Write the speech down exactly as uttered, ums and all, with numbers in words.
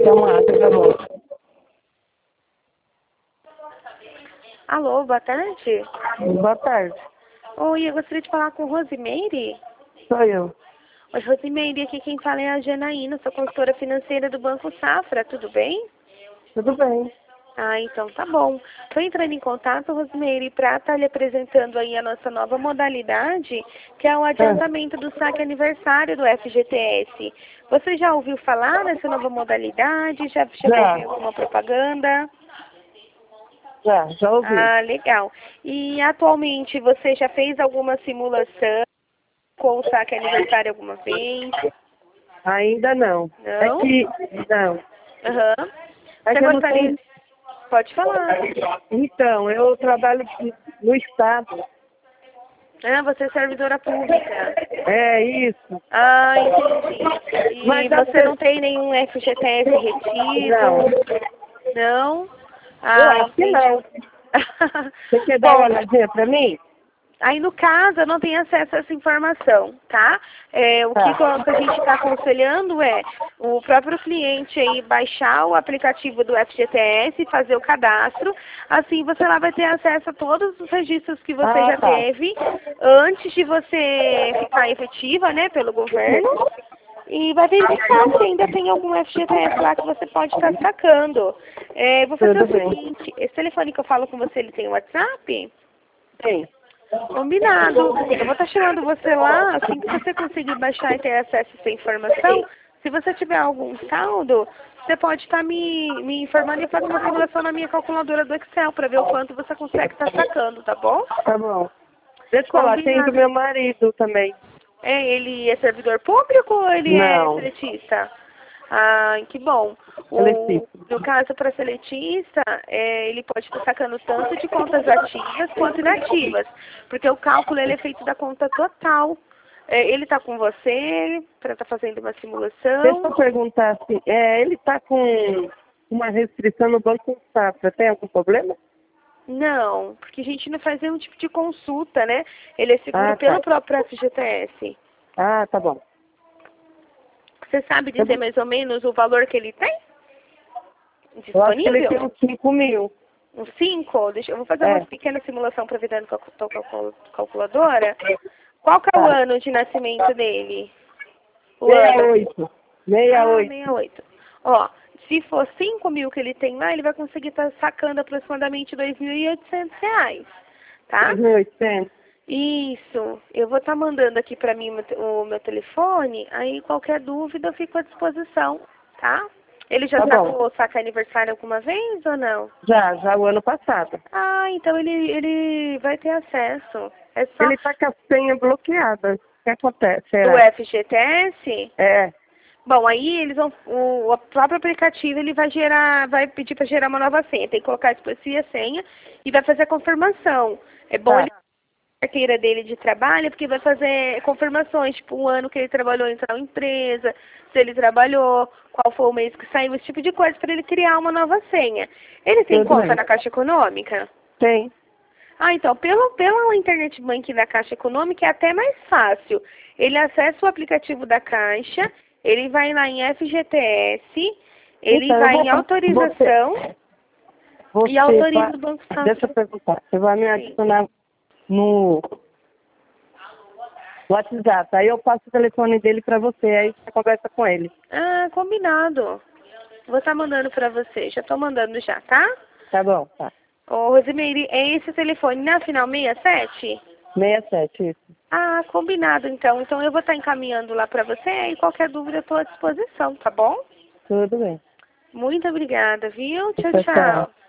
Então, ah, tá bom. Alô, boa tarde. Boa tarde. Oi, eu gostaria de falar com Rosimeire. Sou eu. Oi, Rosimeire, aqui quem fala é a Janaína, sou consultora financeira do Banco Safra, tudo bem? Tudo bem. Ah, então tá bom. Estou entrando em contato, Rosimeire, para estar lhe apresentando aí a nossa nova modalidade, que é o adiantamento do saque aniversário do F G T S. Você já ouviu falar nessa nova modalidade? Já chegou a ver alguma propaganda? Já, já ouvi. Ah, legal. E atualmente você já fez alguma simulação com o saque aniversário alguma vez? Ainda não. Não? É que, não. Aham. É Você que eu não gostaria? tenho... Pode falar. Então, eu trabalho no Estado. Ah, você é servidora pública. É isso. Ah, entendi. E Mas você até... não tem nenhum F G T S retido? Não. Não? Eu Ah, acho que não. entendi. Você quer dar uma Bom, olhadinha pra mim? aí no caso eu não tenho acesso a essa informação, tá? É, o que, Tá. que a gente está aconselhando é o próprio cliente aí baixar o aplicativo do F G T S e fazer o cadastro. Assim você lá vai ter acesso a todos os registros que você Ah, já tá. teve antes de você ficar efetiva, né, pelo governo. E vai verificar se ainda tem algum F G T S lá que você pode estar sacando. É, vou fazer Tudo o bem. seguinte, esse telefone que eu falo com você, ele tem WhatsApp? Tem. Combinado. Eu vou estar chamando você lá, assim que você conseguir baixar e ter acesso a essa informação. Se você tiver algum saldo, você pode estar me, me informando e eu faço uma simulação na minha calculadora do Excel para ver o quanto você consegue estar sacando, tá bom? Tá bom. Deixa eu falar, tem do Combinado. meu marido também. É, ele é servidor público ou ele é Não. seletista? Ah, que bom. O, Seletista. no caso, para seletista, é, ele pode estar sacando tanto de contas ativas quanto inativas, porque o cálculo ele é feito da conta total. É, ele está com você para estar fazendo uma Deixa simulação? eu perguntar assim, é, ele está com uma restrição no Banco Safra, tem algum problema? Não, porque a gente não faz nenhum tipo de consulta, né? Ele é seguro Ah, pelo tá. próprio F G T S. Ah, tá bom. Você sabe Eu, dizer mais ou menos o valor que ele tem eu acho que ele disponível? tem uns cinco mil. Um cinco? Deixa, eu vou fazer uma É, pequena simulação para ver dentro da cal- cal- calculadora. Qual que é o tá. ano de nascimento dele? O Meia ano? oito. Meia Ah, oito. sessenta e oito. Ó, se for cinco mil que ele tem lá, ele vai conseguir estar sacando aproximadamente dois mil e oitocentos reais. Tá? Dois mil e oitocentos. Isso. Eu vou estar mandando aqui para mim o meu te- o meu telefone. Aí qualquer dúvida eu fico à disposição. Tá? Ele já Tá bom. sacou sacar aniversário alguma vez ou não? Já, já o ano passado. Ah, então ele, ele vai ter acesso. É só Ele está com a senha bloqueada. O que acontece? do Será? F G T S. É, Bom, aí eles vão, o, o próprio aplicativo ele vai gerar, vai pedir para gerar uma nova senha. Tem que colocar a a senha e vai fazer a confirmação. É bom tá. ele ter a carteira dele de trabalho, porque vai fazer confirmações, tipo o ano que ele trabalhou em tal empresa, se ele trabalhou, qual foi o mês que saiu, esse tipo de coisa, para ele criar uma nova senha. Ele tem Tudo conta bem. na Caixa Econômica? Tem. Ah, então, pelo, pela internet banking da Caixa Econômica é até mais fácil. Ele acessa o aplicativo da Caixa, ele vai lá em F G T S, ele Então, eu vai vou... em Você, autorização e você vai... autoriza o Banco Deixa eu Safra. perguntar. Você vai me Sim. adicionar no WhatsApp. Aí eu passo o telefone dele para você. Aí você conversa com ele. Ah, combinado. Vou estar mandando para você. Já estou mandando já, tá? Tá bom, tá. Ô, Rosimeire, é esse telefone na final sessenta e sete? sessenta e sete, isso. Ah, combinado então. Então eu vou estar encaminhando lá para você e qualquer dúvida eu estou à disposição, tá bom? Tudo bem. Muito obrigada, viu? Tchau, Tchau, tchau. tchau.